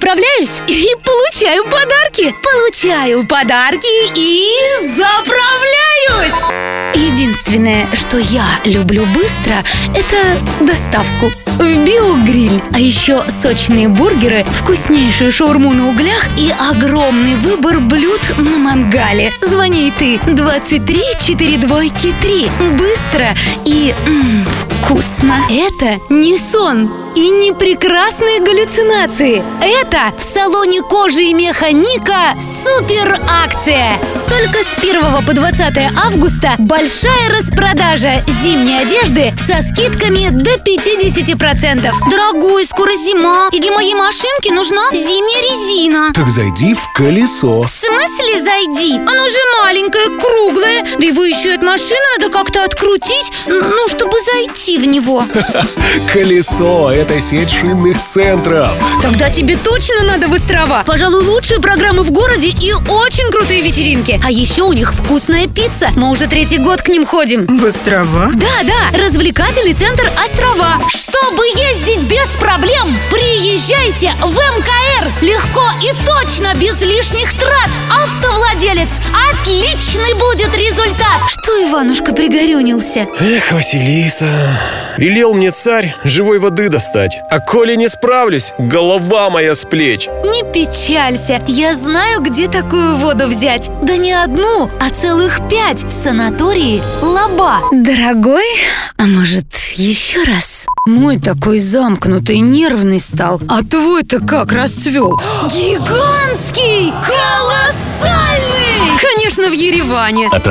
заправляюсь и получаю подарки. Получаю подарки и заправляюсь. Единственное, что я люблю быстро, это доставку в Биогриль. А еще сочные бургеры, вкуснейшую шаурму на углях и огромный выбор блюд на мангале. Звони и ты 23 42 3. Быстро и вкусно. Это не сон и не прекрасные галлюцинации. Это в салоне кожи и меха Ника супер акция. Только с 1 по 20 августа большая распродажа зимней одежды со скидками до 50%. Дорогой, скоро зима, и для моей машинки нужна зимняя резина. Так зайди в Колесо. В смысле зайди? Оно же маленькое, круглое. Да его еще и от машины надо как-то открутить, чтобы зайти в него. Колесо – это сеть шинных центров. Тогда тебе точно надо в острова. Пожалуй, лучшие программы в городе и очень крутые вечеринки. А еще у них вкусная пицца. Мы уже 3-й год к ним ходим. В острова? Да, развлекательный центр «Острова». Чтобы ездить без проблем, приезжайте в МКР. Легко и точно, без лишних трат. Автовладелец, отличный будет результат. Что Иванушка пригорюнился? Эх, Василиса, велел мне царь живой воды достать. А коли не справлюсь, голова моя с плеч. Не печалься, я знаю, где такую воду взять. Да не одну, а целых 5 в санатории Лаба. Дорогой, а может еще раз? Мой такой замкнутый, нервный стал. А твой-то как расцвел? Гигантский! Колоссальный! Конечно, в Ереване. От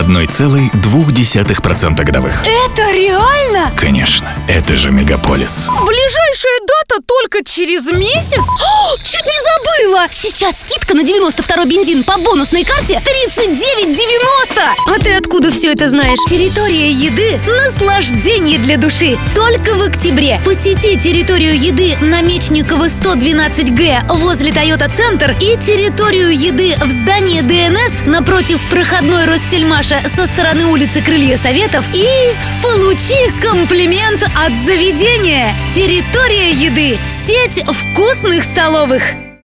1,2% годовых. Это реально? Конечно, это же мегаполис. Ближайшая дата только через месяц? О, чуть не забыла! Сейчас скидка на 92-й бензин по бонусной карте 39,90! А ты откуда все это знаешь? Территория еды – наслаждение для души. Только в октябре посети территорию еды на Мечникова 112Г возле Toyota Центр и территорию еды в здании ДНС напротив проходной Россельмаша со стороны улицы Крылья Советов и получи комплимент от заведения. Территория еды – сеть вкусных столовых.